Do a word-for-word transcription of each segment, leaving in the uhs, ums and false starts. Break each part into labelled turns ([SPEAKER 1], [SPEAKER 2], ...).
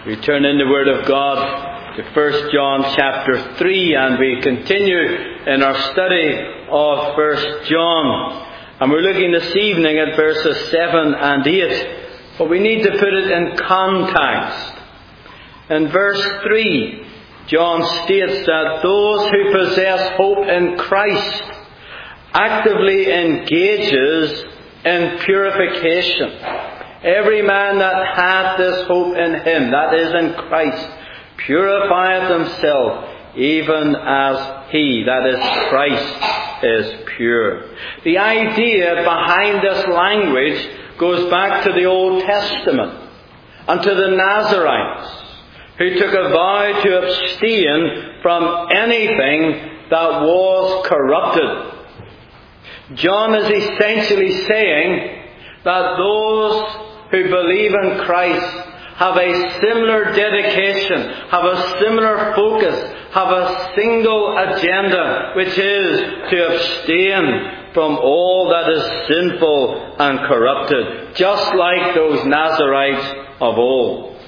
[SPEAKER 1] We turn in the Word of God to First John chapter three, and we continue in our study of First John. And we're looking this evening at verses seven and eight. But we need to put it in context. In verse three, John states that those who possess hope in Christ actively engages in purification. Every man that hath this hope in him, that is in Christ, purifieth himself, even as he, that is Christ, is pure. The idea behind this language goes back to the Old Testament and to the Nazarites, who took a vow to abstain from anything that was corrupted. John is essentially saying that those who believe in Christ have a similar dedication, have a similar focus, have a single agenda, which is to abstain from all that is sinful and corrupted, just like those Nazarites of old.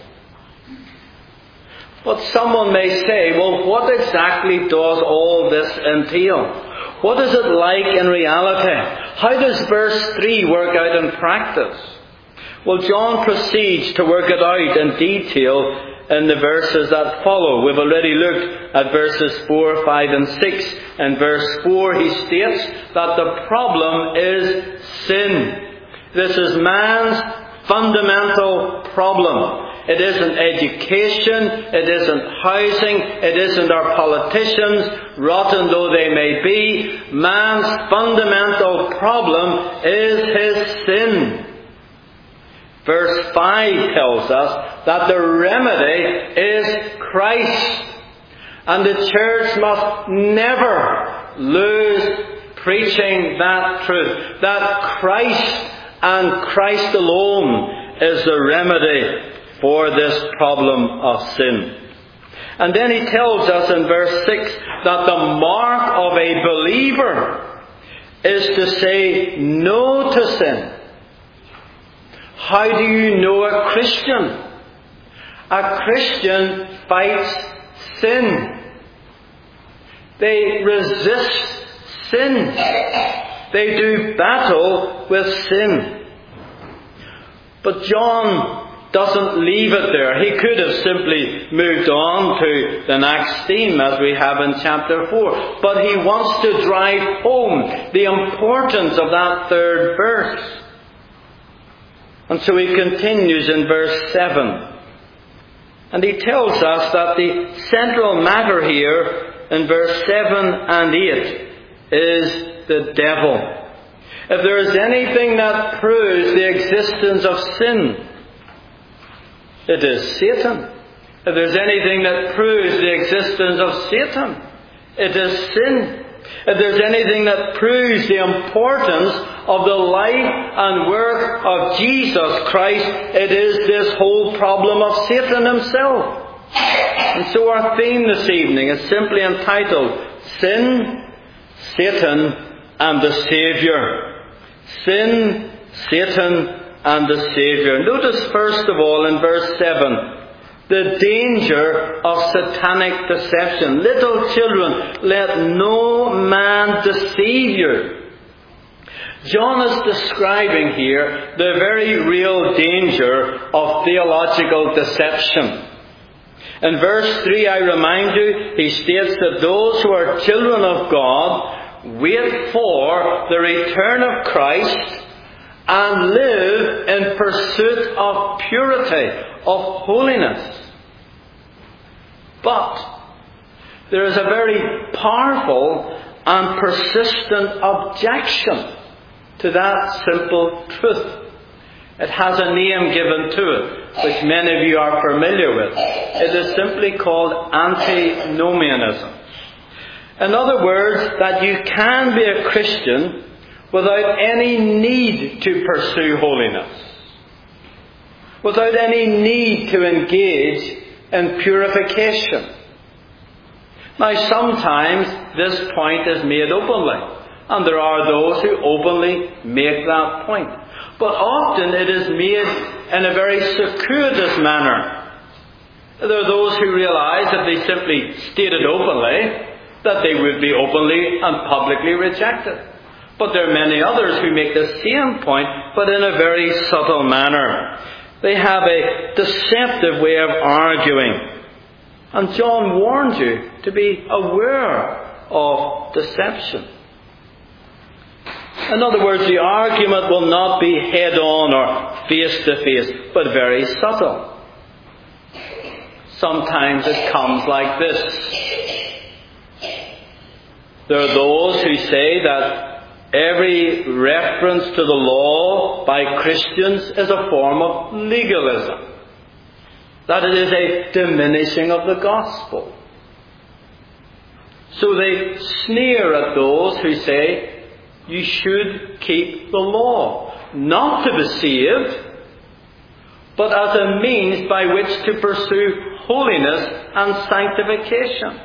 [SPEAKER 1] But someone may say, well, what exactly does all this entail? What is it like in reality? How does verse three work out in practice? Well, John proceeds to work it out in detail in the verses that follow. We've already looked at verses four, five and six. In verse four he states that the problem is sin. This is man's fundamental problem. It isn't education, it isn't housing, it isn't our politicians, rotten though they may be. Man's fundamental problem is his sin. Verse five tells us that the remedy is Christ. And the church must never lose preaching that truth. That Christ and Christ alone is the remedy for this problem of sin. And then he tells us in verse six that the mark of a believer is to say no to sin. How do you know a Christian? A Christian fights sin. They resist sin. They do battle with sin. But John doesn't leave it there. He could have simply moved on to the next theme as we have in chapter four. But he wants to drive home the importance of that third verse. And so he continues in verse seven. And he tells us that the central matter here in verse seven and eight is the devil. If there is anything that proves the existence of sin, it is Satan. If there's anything that proves the existence of Satan, it is sin. If there's anything that proves the importance of the life and work of Jesus Christ, it is this whole problem of Satan himself. And so our theme this evening is simply entitled, Sin, Satan, and the Saviour. Sin, Satan, and the Saviour. Notice first of all in verse seven, the danger of satanic deception. Little children, let no man deceive you. John is describing here the very real danger of theological deception. In verse three, I remind you, he states that those who are children of God wait for the return of Christ and live in pursuit of purity, of holiness. But there is a very powerful and persistent objection to that simple truth. It has a name given to it, which many of you are familiar with. It is simply called antinomianism. In other words, that you can be a Christian without any need to pursue holiness, without any need to engage in purification. Now, sometimes this point is made openly, and there are those who openly make that point. But often it is made in a very circuitous manner. There are those who realize if they simply stated openly that they would be openly and publicly rejected. But there are many others who make the same point, but in a very subtle manner. They have a deceptive way of arguing. And John warned you to be aware of deception. In other words, the argument will not be head-on or face-to-face, but very subtle. Sometimes it comes like this. There are those who say that every reference to the law by Christians is a form of legalism. That it is a diminishing of the gospel. So they sneer at those who say, you should keep the law, not to be saved, but as a means by which to pursue holiness and sanctification.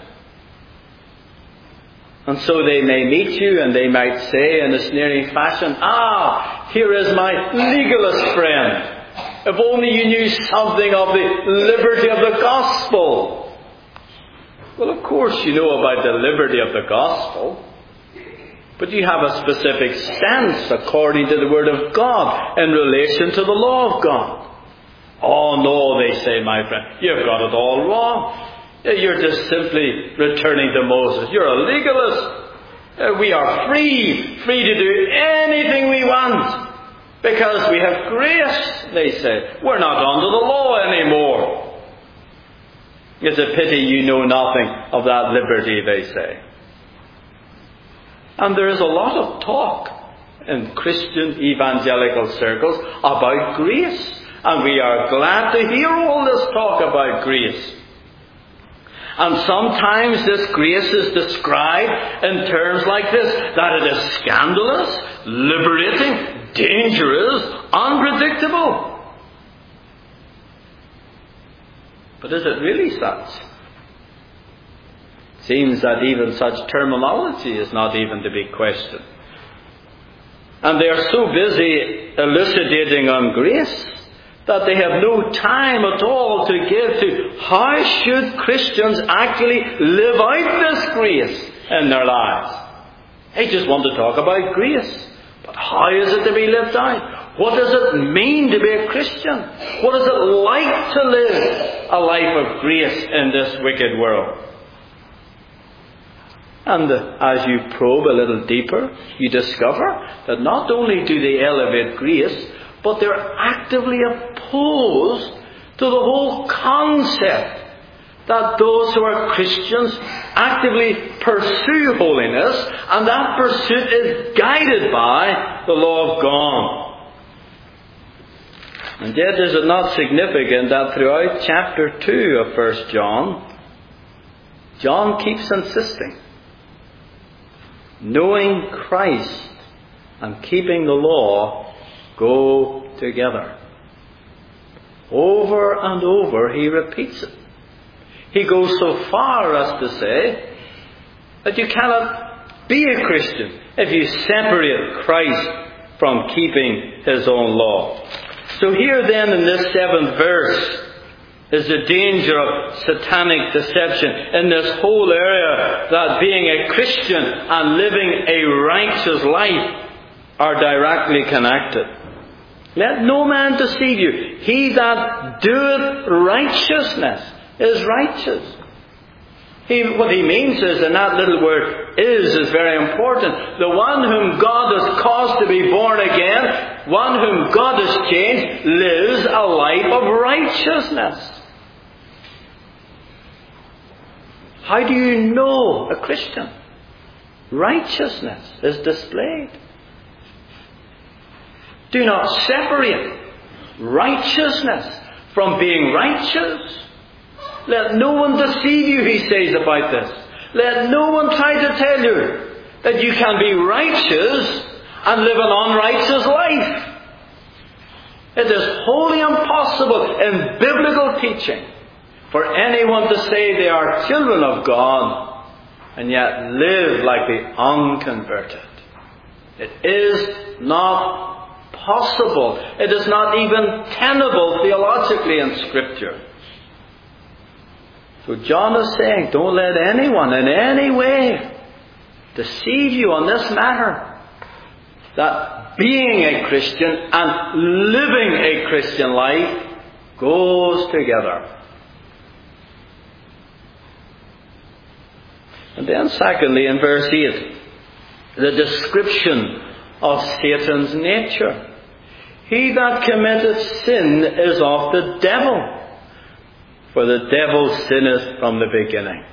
[SPEAKER 1] And so they may meet you and they might say in a sneering fashion, ah, here is my legalist friend. If only you knew something of the liberty of the gospel. Well, of course you know about the liberty of the gospel. But you have a specific stance according to the Word of God in relation to the law of God. Oh no, they say, my friend, you've got it all wrong. You're just simply returning to Moses. You're a legalist. We are free, free to do anything we want. Because we have grace, they say. We're not under the law anymore. It's a pity you know nothing of that liberty, they say. And there is a lot of talk in Christian evangelical circles about grace. And we are glad to hear all this talk about grace. And sometimes this grace is described in terms like this, that it is scandalous, liberating, dangerous, unpredictable. But is it really such? It seems that even such terminology is not even to be questioned. And they are so busy elucidating on grace that they have no time at all to give to how should Christians actually live out this grace in their lives. They just want to talk about grace. But how is it to be lived out? What does it mean to be a Christian? What is it like to live a life of grace in this wicked world? And as you probe a little deeper, you discover that not only do they elevate grace, but they're actively opposed to the whole concept that those who are Christians actively pursue holiness, and that pursuit is guided by the law of God. And yet is it not significant that throughout chapter two of First John, John keeps insisting, knowing Christ and keeping the law go together. Over and over he repeats it. He goes so far as to say that you cannot be a Christian if you separate Christ from keeping his own law. So here then in this seventh verse is the danger of satanic deception in this whole area, that being a Christian and living a righteous life are directly connected. Let no man deceive you. He that doeth righteousness is righteous. He, what he means is, and that little word is, is very important. The one whom God has caused to be born again, one whom God has changed, lives a life of righteousness. How do you know a Christian? Righteousness is displayed. Do not separate righteousness from being righteous. Let no one deceive you, he says about this. Let no one try to tell you that you can be righteous and live an unrighteous life. It is wholly impossible in biblical teaching for anyone to say they are children of God and yet live like the unconverted. It is not possible. It is not even tenable theologically in Scripture. So John is saying, don't let anyone in any way deceive you on this matter. That being a Christian and living a Christian life goes together. And then secondly, in verse eight, the description of Satan's nature. He that committeth sin is of the devil, for the devil sinneth from the beginning.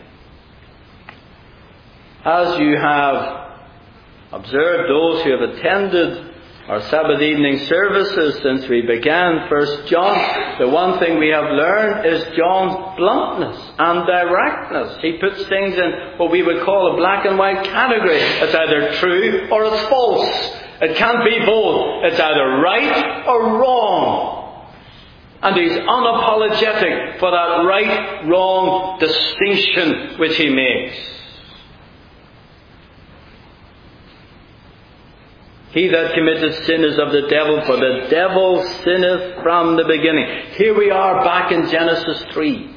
[SPEAKER 1] As you have observed, those who have attended our Sabbath evening services since we began First John, the one thing we have learned is John's bluntness and directness. He puts things in what we would call a black and white category. It's either true or it's false. It can't be both. It's either right or wrong. And he's unapologetic for that right-wrong distinction which he makes. He that committeth sin is of the devil, for the devil sinneth from the beginning. Here we are back in Genesis three.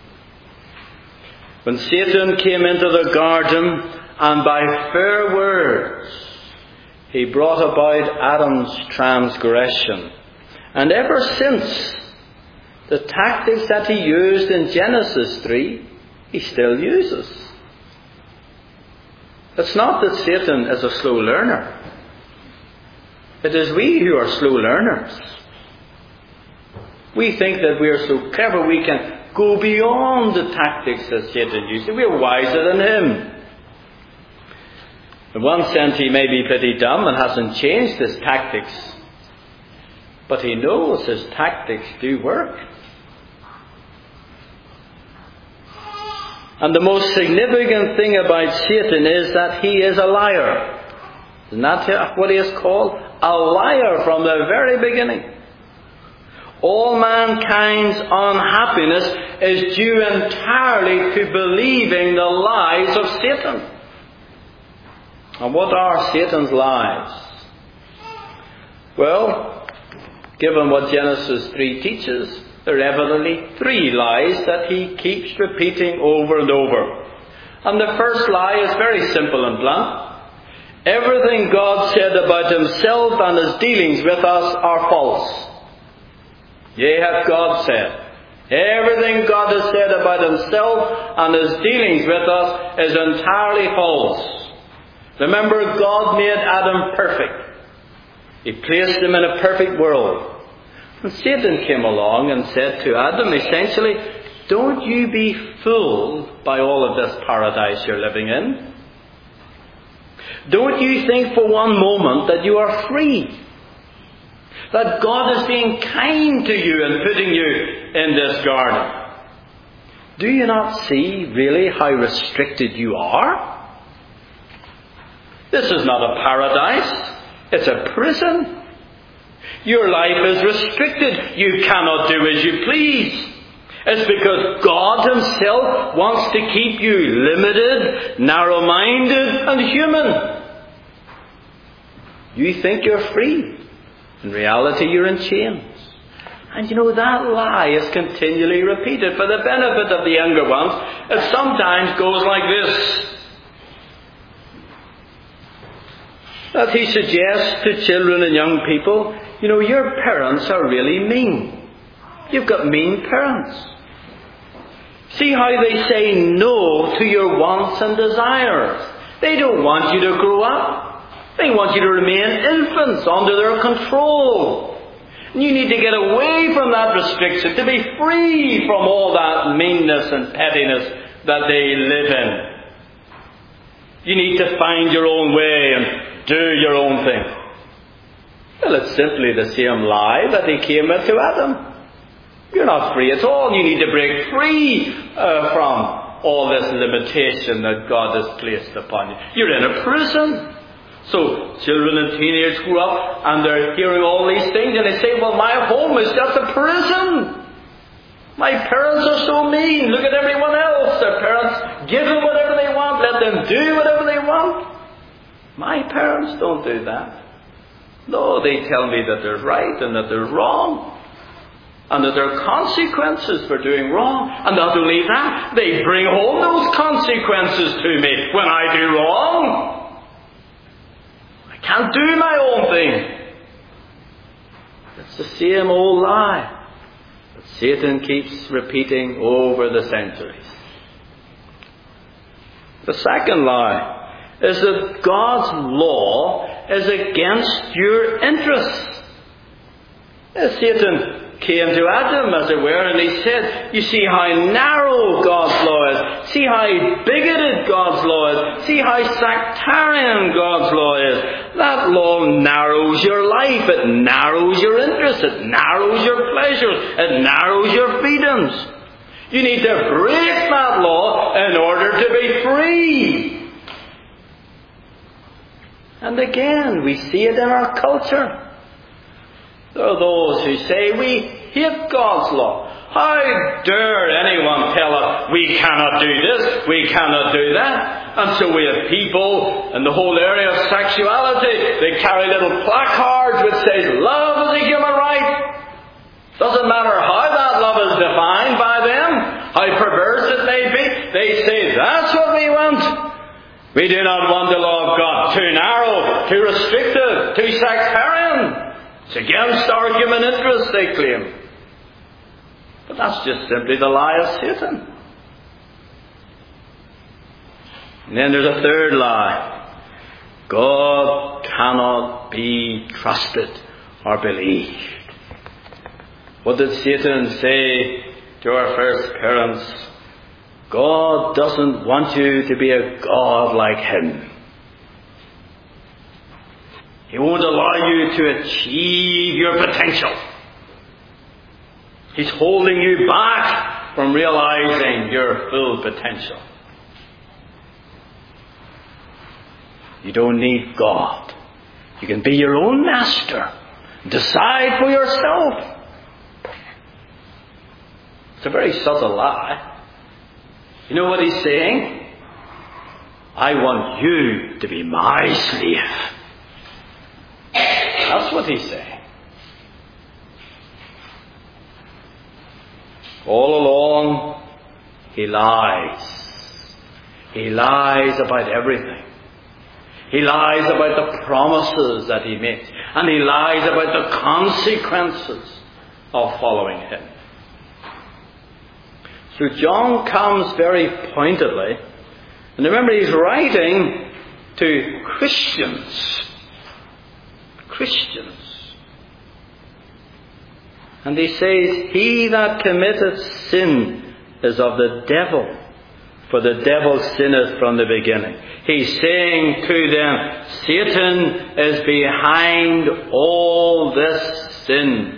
[SPEAKER 1] When Satan came into the garden, and by fair words he brought about Adam's transgression. And ever since, the tactics that he used in Genesis three, he still uses. It's not that Satan is a slow learner. It is we who are slow learners. We think that we are so clever we can go beyond the tactics that Satan uses. We are wiser than him. In one sense, he may be pretty dumb and hasn't changed his tactics. But he knows his tactics do work. And the most significant thing about Satan is that he is a liar. Isn't that what he is called? A liar from the very beginning. All mankind's unhappiness is due entirely to believing the lies of Satan. And what are Satan's lies? Well, given what Genesis three teaches, there are evidently three lies that he keeps repeating over and over. And the first lie is very simple and blunt. Everything God said about himself and his dealings with us are false. Yea, hath God said. Everything God has said about himself and his dealings with us is entirely false. Remember, God made Adam perfect. He placed him in a perfect world. And Satan came along and said to Adam, essentially, don't you be fooled by all of this paradise you're living in. Don't you think for one moment that you are free. That God is being kind to you and putting you in this garden. Do you not see really how restricted you are? This is not a paradise. It's a prison. Your life is restricted. You cannot do as you please. It's because God himself wants to keep you limited, narrow-minded, and human. You think you're free. In reality, you're in chains. And you know, that lie is continually repeated for the benefit of the younger ones. It sometimes goes like this. That he suggests to children and young people, you know, your parents are really mean. You've got mean parents. See how they say no to your wants and desires. They don't want you to grow up. They want you to remain infants under their control. And you need to get away from that restriction, to be free from all that meanness and pettiness that they live in. You need to find your own way and do your own thing. Well, it's simply the same lie that he came with to Adam. You're not free at all. You need to break free uh, from all this limitation that God has placed upon you. You're in a prison. So children and teenagers grow up and they're hearing all these things and they say, well, my home is just a prison. My parents are so mean. Look at everyone else. Their parents give them whatever they want. Let them do whatever they want. My parents don't do that. No, they tell me that they're right and that they're wrong. and that there are consequences for doing wrong. And not only that, they bring home those consequences to me when I do wrong. I can't do my own thing. It's the same old lie that Satan keeps repeating over the centuries. The second lie is that God's law is against your interests. As Satan came to Adam, as it were, and he said, you see how narrow God's law is. See how bigoted God's law is. See how sectarian God's law is. That law narrows your life. It narrows your interests. It narrows your pleasures. It narrows your freedoms. You need to break that law in order to be free. And again, we see it in our culture. There are those who say, we hate God's law. How dare anyone tell us we cannot do this, we cannot do that? And so we have people in the whole area of sexuality. They carry little placards which says, love is a human right. Doesn't matter how that love is defined by them, how perverse it may be. They say, that's what we want. We do not want the law of God too narrow, too restrictive, too sectarian. It's against our human interests, they claim. But that's just simply the lie of Satan. And then there's a third lie. God cannot be trusted or believed. What did Satan say to our first parents? God doesn't want you to be a God like Him. He won't allow you to achieve your potential. He's holding you back from realizing your full potential. You don't need God. You can be your own master. Decide for yourself. It's a very subtle lie. You know what he's saying? I want you to be my slave. That's what he's saying. All along, he lies. He lies about everything. He lies about the promises that he makes. And he lies about the consequences of following him. So John comes very pointedly. And remember, he's writing to Christians. Christians. And he says, he that committeth sin is of the devil, for the devil sinneth from the beginning. He's saying to them, Satan is behind all this sin.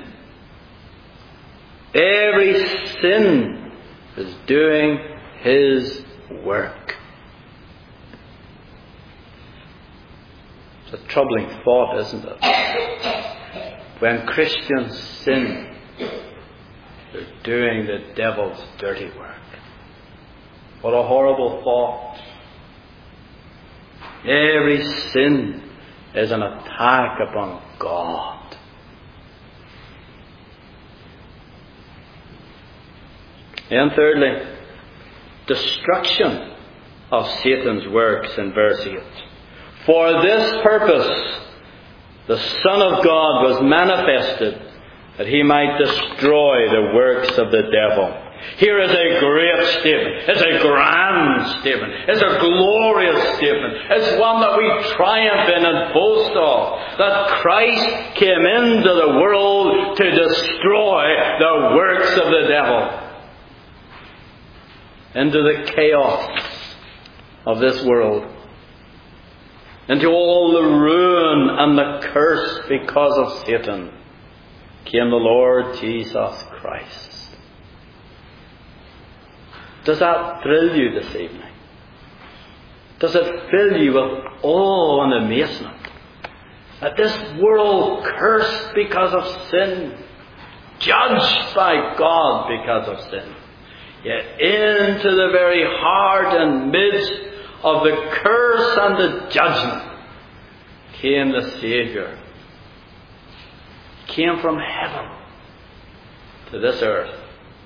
[SPEAKER 1] Every sin is doing his work. It's a troubling thought, isn't it? When Christians sin, they're doing the devil's dirty work. What a horrible thought. Every sin is an attack upon God. And thirdly, destruction of Satan's works in verse eight. For this purpose the Son of God was manifested, that he might destroy the works of the devil. Here is a great statement. It's a grand statement. It's a glorious statement. It's one that we triumph in and boast of. That Christ came into the world to destroy the works of the devil. Into the chaos of this world. Into all the ruin and the curse because of Satan came the Lord Jesus Christ. Does that thrill you this evening? Does it fill you with awe and amazement that this world cursed because of sin, judged by God because of sin, yet into the very heart and midst of the curse and the judgment came the Saviour. Came from heaven to this earth.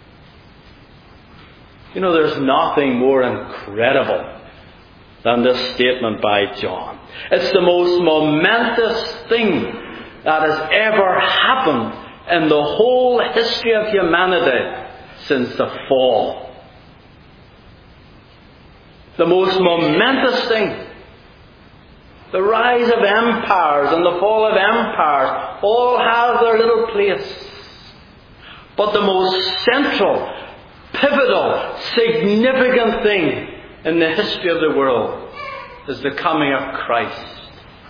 [SPEAKER 1] You know, there's nothing more incredible than this statement by John. It's the most momentous thing that has ever happened in the whole history of humanity since the fall. The most momentous thing. The rise of empires and the fall of empires all have their little place. But the most central, pivotal, significant thing in the history of the world is the coming of Christ.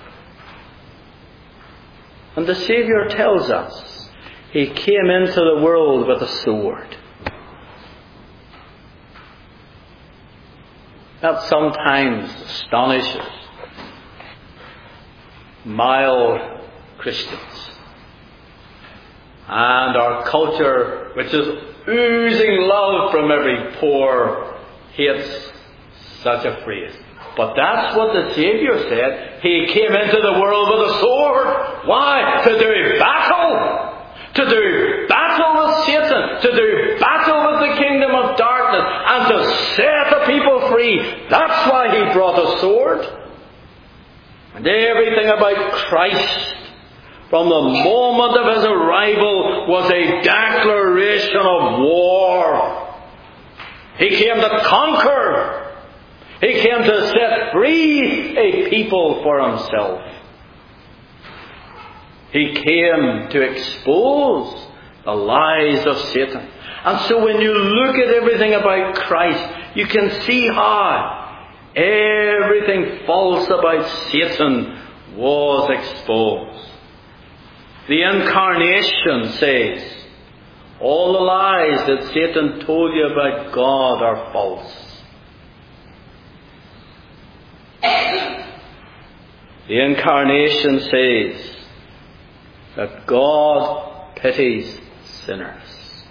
[SPEAKER 1] And the Saviour tells us He came into the world with a sword. That sometimes astonishes mild Christians. And our culture, which is oozing love from every pore, hates such a phrase. But that's what the Saviour said. He came into the world with a sword. Why? To do battle. To do battle with Satan. To do battle with the kingdom of darkness. And to set the people free. That's why He brought a sword. And everything about Christ, from the moment of His arrival, was a declaration of war. He came to conquer. He came to set free a people for Himself. He came to expose the lies of Satan. And so when you look at everything about Christ, you can see how everything false about Satan was exposed. The Incarnation says, all the lies that Satan told you about God are false. The Incarnation says that God pities sinners.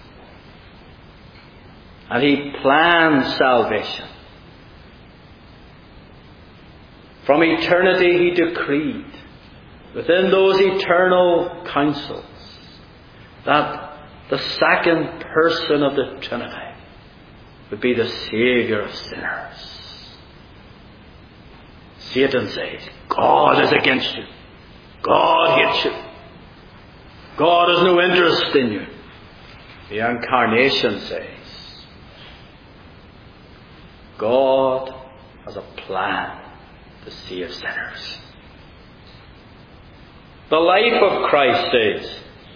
[SPEAKER 1] And He plans salvation. From eternity He decreed, within those eternal counsels, that the second person of the Trinity would be the Saviour of sinners. Satan says, God is against you. God hates you. God has no interest in you. The Incarnation says, God has a plan to save sinners. The life of Christ says,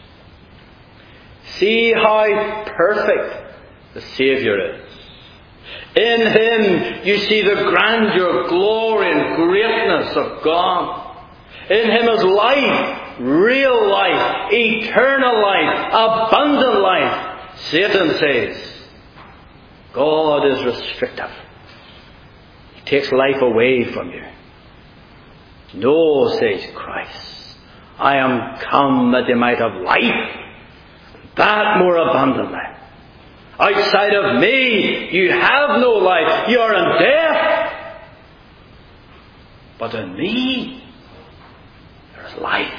[SPEAKER 1] see how perfect the Saviour is. In Him you see the grandeur, glory and greatness of God. In Him is life, real life, eternal life, abundant life. Satan says, God is restrictive. He takes life away from you. No, says Christ, I am come that you might have life, that more abundantly. Outside of me, you have no life. You are in death. But in me, there is life.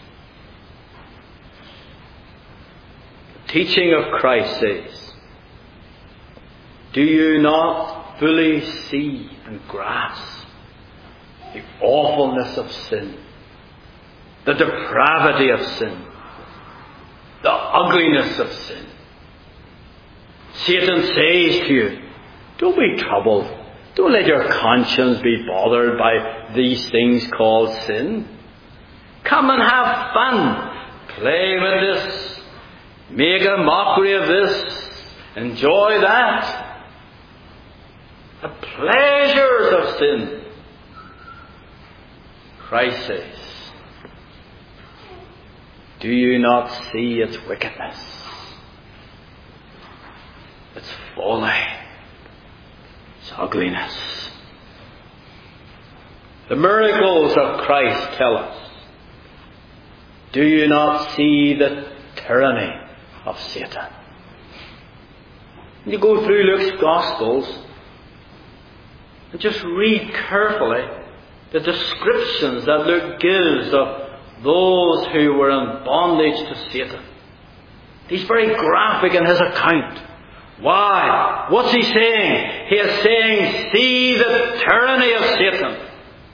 [SPEAKER 1] The teaching of Christ says, do you not fully see and grasp the awfulness of sin, the depravity of sin, the ugliness of sin? Satan says to you, don't be troubled. Don't let your conscience be bothered by these things called sin. Come and have fun. Play with this. Make a mockery of this. Enjoy that. The pleasures of sin. Christ says, do you not see its wickedness? Its folly, its ugliness. The miracles of Christ tell us, do you not see the tyranny of Satan? You go through Luke's Gospels and just read carefully the descriptions that Luke gives of those who were in bondage to Satan. He's very graphic in his account. Why? What's he saying? He is saying, see the tyranny of Satan.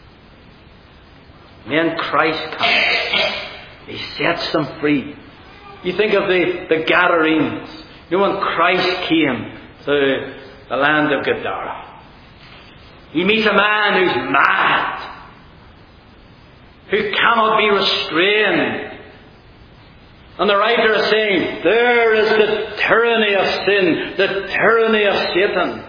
[SPEAKER 1] When Christ comes, he sets them free. You think of the, the Gadarenes. You know, when Christ came to the land of Gadara, he meets a man who's mad, who cannot be restrained. And the writer is saying, there is the tyranny of sin, the tyranny of Satan.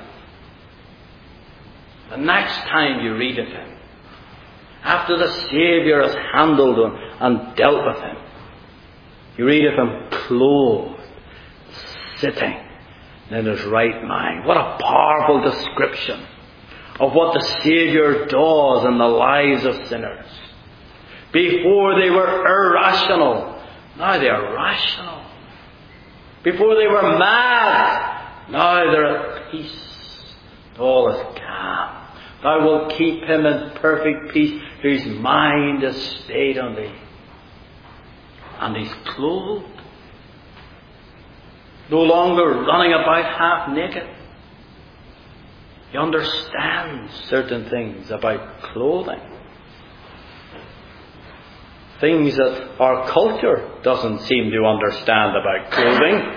[SPEAKER 1] The next time you read of him, after the Saviour has handled him and dealt with him, you read of him clothed, sitting in his right mind. What a powerful description of what the Saviour does in the lives of sinners. Before they were irrational, now they are rational. Before they were mad, now they're at peace. All is calm. Thou wilt keep him in perfect peace whose mind is stayed on thee. And he's clothed. No longer running about half naked. He understands certain things about clothing. Things that our culture doesn't seem to understand about clothing.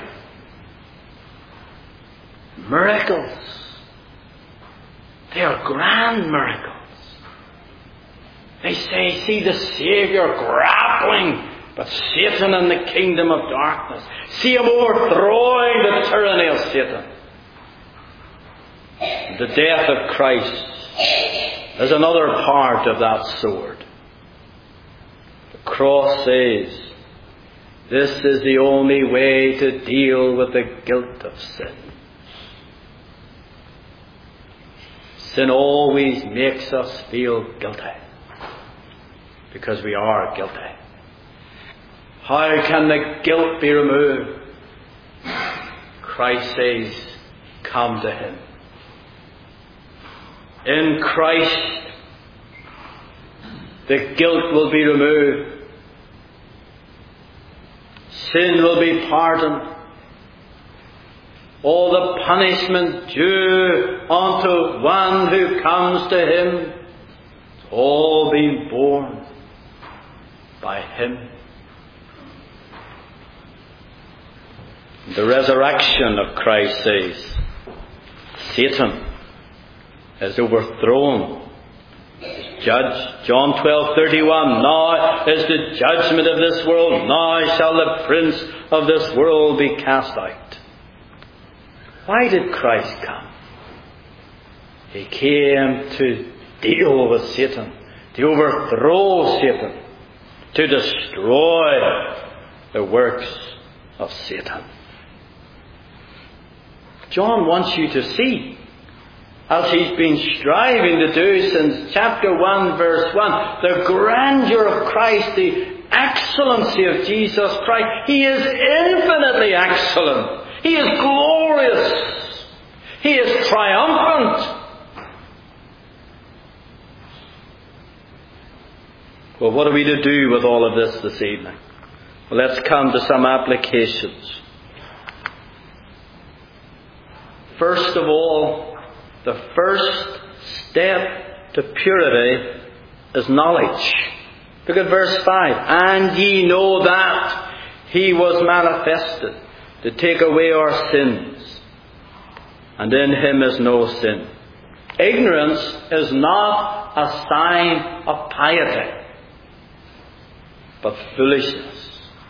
[SPEAKER 1] Miracles. They are grand miracles. They say, see the Saviour grappling with Satan and the kingdom of darkness. See him overthrowing the tyranny of Satan. The death of Christ is another part of that sword. The cross says, this is the only way to deal with the guilt of sin. Sin always makes us feel guilty, because we are guilty. How can the guilt be removed? Christ says, come to him. In Christ, the guilt will be removed. Sin will be pardoned. All the punishment due unto one who comes to him, it's all been borne by him. The resurrection of Christ says, Satan is overthrown, is judged. John twelve thirty-one, now is the judgment of this world, now shall the prince of this world be cast out. Why did Christ come? He came to deal with Satan, to overthrow Satan, to destroy the works of Satan. John wants you to see, as he's been striving to do since chapter one verse one, the grandeur of Christ, the excellency of Jesus Christ. He is infinitely excellent. He is glorious. He is triumphant. Well, what are we to do with all of this this evening? Well, let's come to some applications. First of all, the first step to purity is knowledge. Look at verse five. And ye know that he was manifested to take away our sins, and in him is no sin. Ignorance is not a sign of piety, but foolishness.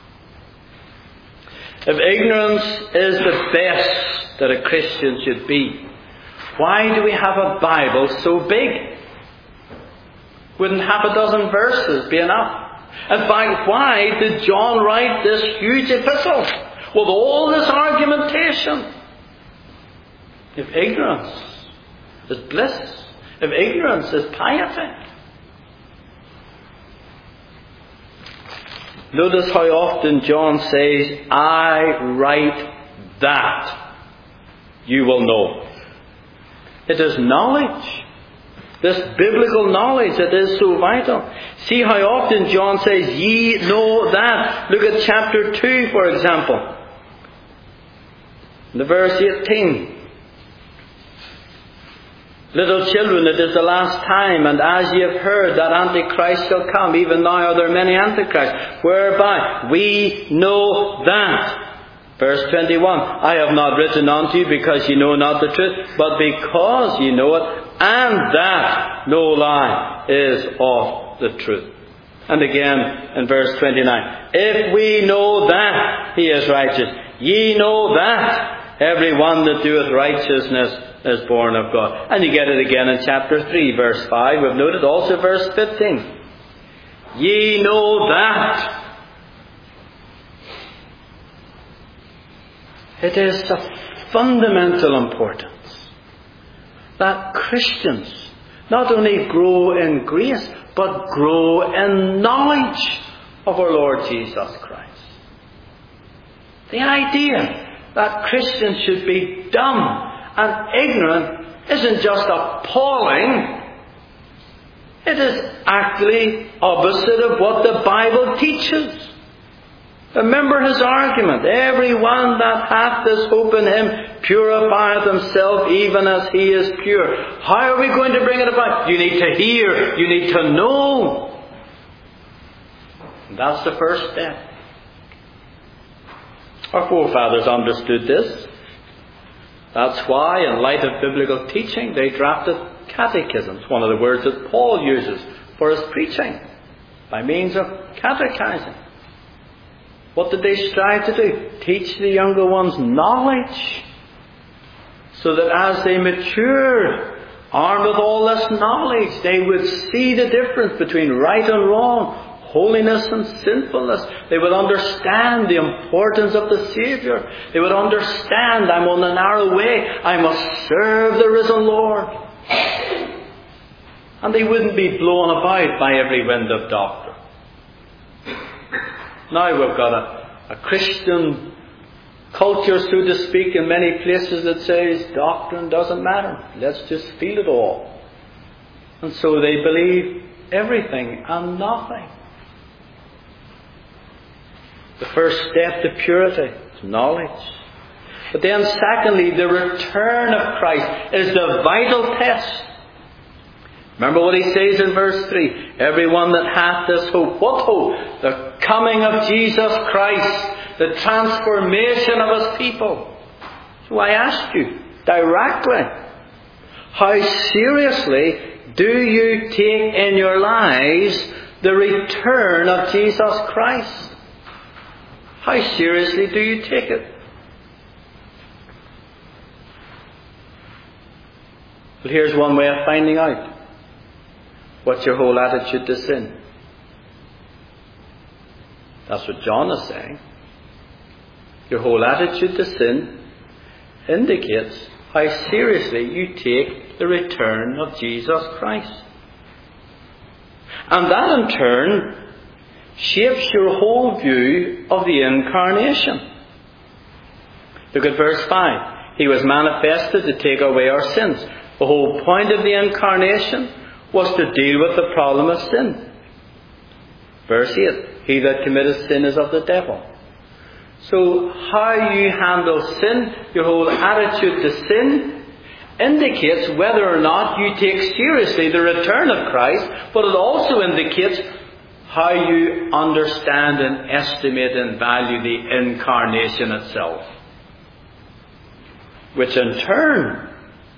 [SPEAKER 1] If ignorance is the best that a Christian should be, why do we have a Bible so big? Wouldn't half a dozen verses be enough? In fact, why did John write this huge epistle with all this argumentation? If ignorance is bliss, if ignorance is piety. Notice how often John says, I write that you will know. It is knowledge. This biblical knowledge that is so vital. See how often John says, ye know that. Look at chapter two, for example. In the verse eighteen, little children, it is the last time, and as ye have heard that Antichrist shall come, even now are there many Antichrists, whereby we know that. Verse twenty-one, I have not written unto you because ye know not the truth, but because ye know it, and that no lie is of the truth. And again in verse twenty-nine, if we know that he is righteous, ye know that every one that doeth righteousness is born of God. And you get it again in chapter three, verse five. We've noted also verse fifteen. Ye know that. It is of fundamental importance that Christians not only grow in grace, but grow in knowledge of our Lord Jesus Christ. The idea that Christians should be dumb and ignorant isn't just appalling. It is actually opposite of what the Bible teaches. Remember his argument. Every one that hath this hope in him purifieth himself even as he is pure. How are we going to bring it about? You need to hear. You need to know. And that's the first step. Our forefathers understood this. That's why, in light of biblical teaching, they drafted catechisms. One of the words that Paul uses for his preaching, by means of catechizing. What did they strive to do? Teach the younger ones knowledge, so that as they matured, armed with all this knowledge, they would see the difference between right and wrong, holiness and sinfulness. They would understand the importance of the Saviour. They would understand, I'm on the narrow way, I must serve the risen Lord. And they wouldn't be blown about by every wind of doctrine. Now we've got a, a Christian culture, so to speak, in many places that says doctrine doesn't matter. Let's just feel it all. And so they believe everything and nothing. The first step to purity is knowledge. But then secondly, the return of Christ is the vital test. Remember what he says in verse three. Everyone that hath this hope. What hope? The coming of Jesus Christ. The transformation of his people. So I ask you directly, how seriously do you take in your lives the return of Jesus Christ? How seriously do you take it? Well, here's one way of finding out. What's your whole attitude to sin? That's what John is saying. Your whole attitude to sin indicates how seriously you take the return of Jesus Christ. And that in turn shapes your whole view of the incarnation. Look at verse five. He was manifested to take away our sins. The whole point of the incarnation was to deal with the problem of sin. Verse eight. He that committeth sin is of the devil. So how you handle sin, your whole attitude to sin, indicates whether or not you take seriously the return of Christ, but it also indicates how you understand and estimate and value the incarnation itself. Which in turn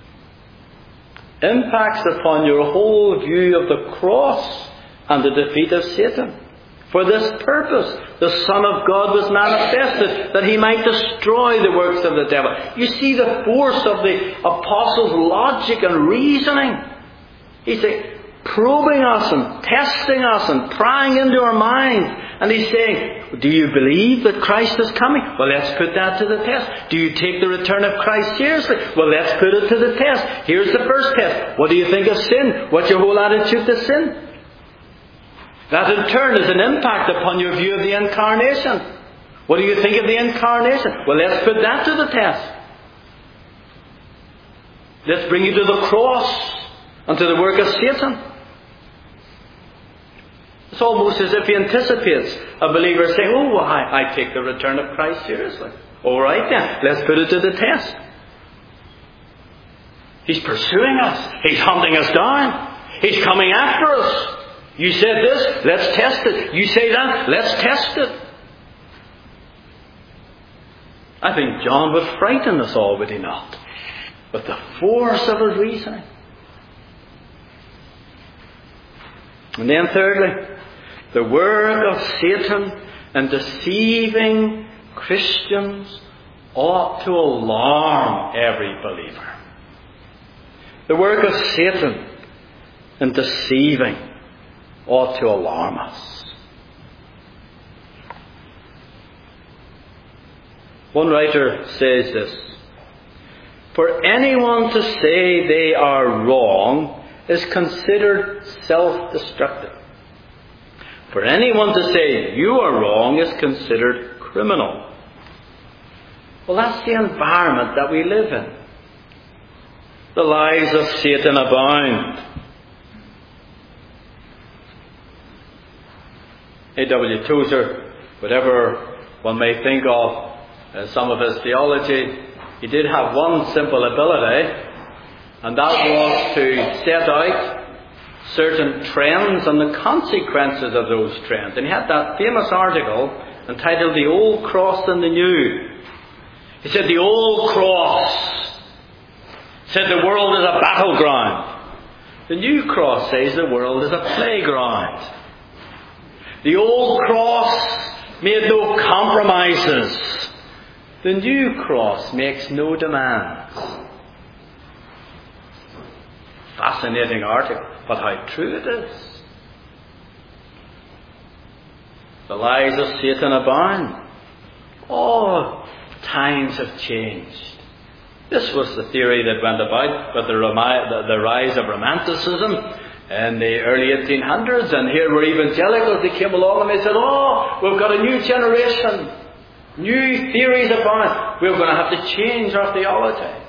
[SPEAKER 1] impacts upon your whole view of the cross and the defeat of Satan. For this purpose, the Son of God was manifested, that he might destroy the works of the devil. You see the force of the apostles' logic and reasoning. He's like probing us and testing us and prying into our minds. And he's saying, do you believe that Christ is coming? Well, let's put that to the test. Do you take the return of Christ seriously? Well, let's put it to the test. Here's the first test. What do you think of sin? What's your whole attitude to sin? That in turn is an impact upon your view of the incarnation. What do you think of the incarnation? Well, let's put that to the test. Let's bring you to the cross and to the work of Satan. It's almost as if he anticipates a believer saying, oh, well, I, I take the return of Christ seriously. All right then, let's put it to the test. He's pursuing us. He's hunting us down. He's coming after us. You said this, let's test it. You say that, let's test it. I think John would frighten us all, would he not? With the force of his reasoning. And then thirdly, the work of Satan in deceiving Christians ought to alarm every believer. The work of Satan in deceiving ought to alarm us. One writer says this: for anyone to say they are wrong is considered self-destructive. For anyone to say you are wrong is considered criminal. Well, that's the environment that we live in. The lies of Satan abound. A W Tozer, whatever one may think of uh, some of his theology, he did have one simple ability, and that was to set out certain trends and the consequences of those trends. And he had that famous article entitled "The Old Cross and the New." He said the old cross said the world is a battleground. The new cross says the world is a playground. The old cross made no compromises. The new cross makes no demands. Fascinating article, but how true it is. The lies of Satan abound. Oh, times have changed. This was the theory that went about with the, the, the rise of Romanticism in the early eighteen hundreds, and here were evangelicals. They came along and they said, oh, we've got a new generation, new theories upon it. We're going to have to change our theology.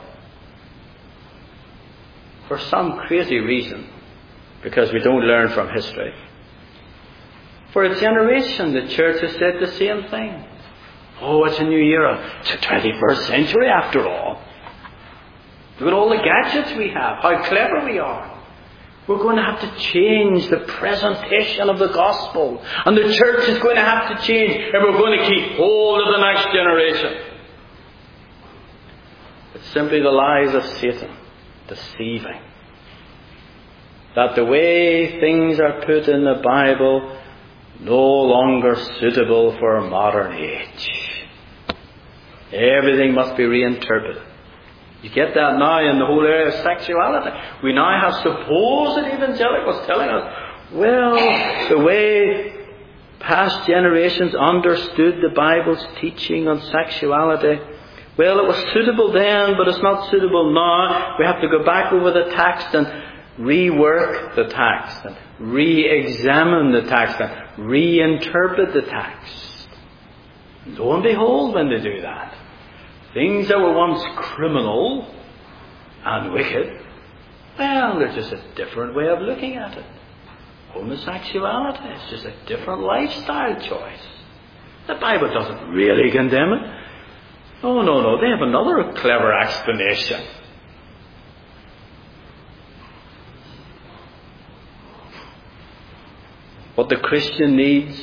[SPEAKER 1] For some crazy reason, because we don't learn from history. For a generation, the church has said the same thing. Oh, it's a new era. It's the twenty-first century after all. Look at all the gadgets we have, how clever we are. We're going to have to change the presentation of the gospel. And the church is going to have to change if we're going to keep hold of the next generation. It's simply the lies of Satan, deceiving. That the way things are put in the Bible no longer suitable for a modern age. Everything must be reinterpreted. You get that now in the whole area of sexuality. We now have supposed evangelicals telling us, well, the way past generations understood the Bible's teaching on sexuality, well, it was suitable then, but it's not suitable now. We have to go back over the text and rework the text, and re-examine the text, and reinterpret the text. Lo and behold, when they do that, things that were once criminal and wicked, well, they're just a different way of looking at it. Homosexuality is just a different lifestyle choice. The Bible doesn't really condemn it. Oh, no, no, they have another clever explanation. What the Christian needs,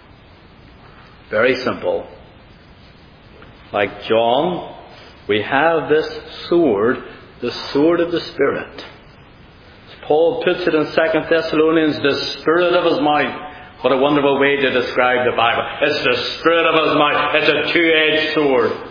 [SPEAKER 1] very simple. Like John, we have this sword, the sword of the Spirit. As Paul puts it in Second Thessalonians, the Spirit of his mouth. What a wonderful way to describe the Bible. It's the Spirit of his mouth. It's a two-edged sword.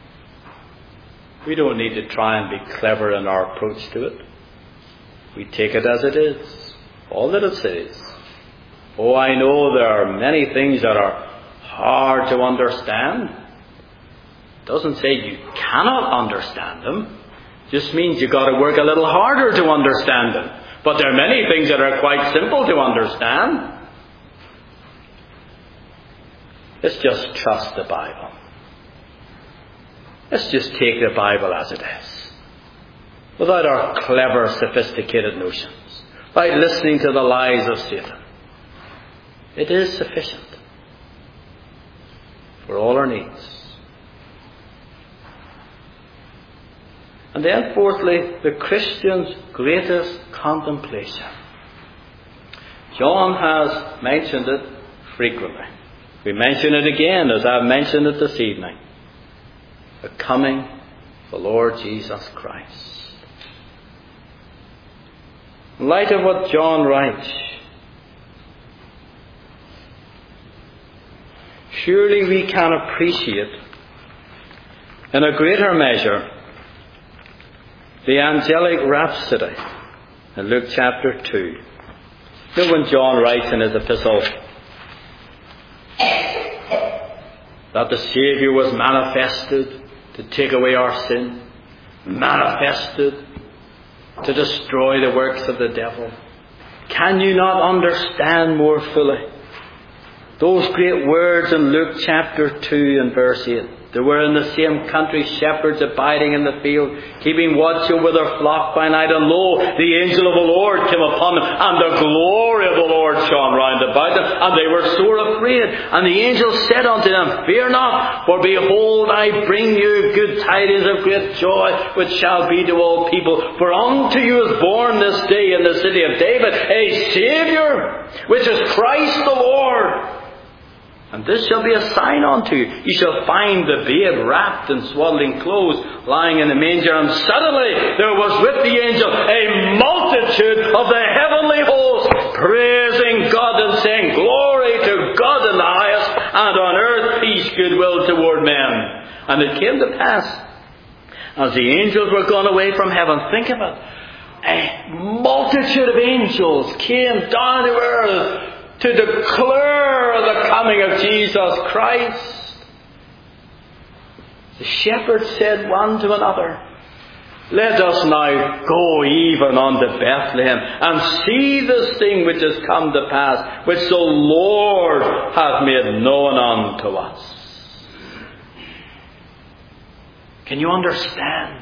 [SPEAKER 1] We don't need to try and be clever in our approach to it. We take it as it is. All that it says. Oh, I know there are many things that are hard to understand. Doesn't say you cannot understand them. Just means you've got to work a little harder to understand them. But there are many things that are quite simple to understand. Let's just trust the Bible. Let's just take the Bible as it is. Without our clever, sophisticated notions. Without listening to the lies of Satan. It is sufficient for all our needs. And then fourthly, the Christian's greatest contemplation. John has mentioned it frequently. We mention it again as I've mentioned it this evening. The coming of the Lord Jesus Christ. In light of what John writes, surely we can appreciate in a greater measure the angelic rhapsody in Luke chapter two. You know when John writes in his epistle that the Saviour was manifested to take away our sin, manifested to destroy the works of the devil. Can you not understand more fully those great words in Luke chapter two and verse eight? They were in the same country, shepherds abiding in the field, keeping watch over their flock by night. And lo, the angel of the Lord came upon them, and the glory of the Lord shone round about them, and they were sore afraid. And the angel said unto them, Fear not, for behold, I bring you good tidings of great joy, which shall be to all people. For unto you is born this day in the city of David a Saviour, which is Christ the Lord. And this shall be a sign unto you. You shall find the babe wrapped in swaddling clothes, lying in the manger. And suddenly there was with the angel a multitude of the heavenly host, praising God and saying, Glory to God in the highest, and on earth peace, goodwill toward men. And it came to pass, as the angels were gone away from heaven, think of it, a multitude of angels came down to earth to declare the coming of Jesus Christ. The shepherds said one to another, Let us now go even unto Bethlehem, and see this thing which has come to pass, which the Lord hath made known unto us. Can you understand?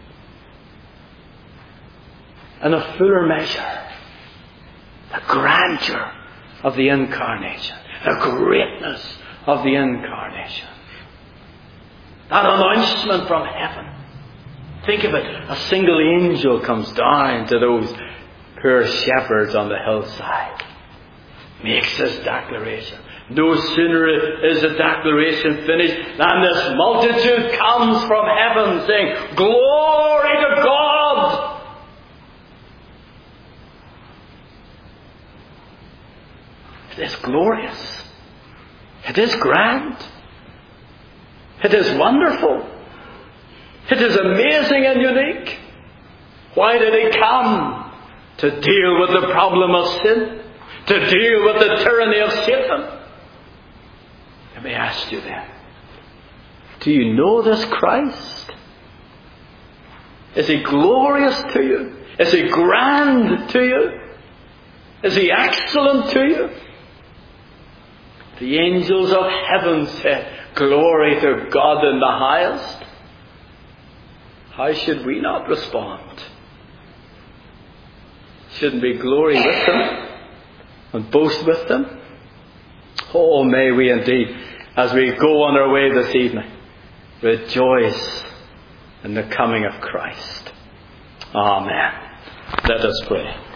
[SPEAKER 1] In a fuller measure, the grandeur of the incarnation, the greatness of the incarnation. That announcement from heaven. Think of it, a single angel comes down to those poor shepherds on the hillside, makes this declaration. No sooner is the declaration finished than this multitude comes from heaven saying, Glory to God! It is glorious. It is grand. It is wonderful. It is amazing and unique. Why did he come? To deal with the problem of sin. To deal with the tyranny of Satan. Let me ask you then. Do you know this Christ? Is he glorious to you? Is he grand to you? Is he excellent to you? The angels of heaven said, Glory to God in the highest. How should we not respond? Shouldn't we glory with them and boast with them? Oh, may we indeed, as we go on our way this evening, rejoice in the coming of Christ. Amen. Let us pray.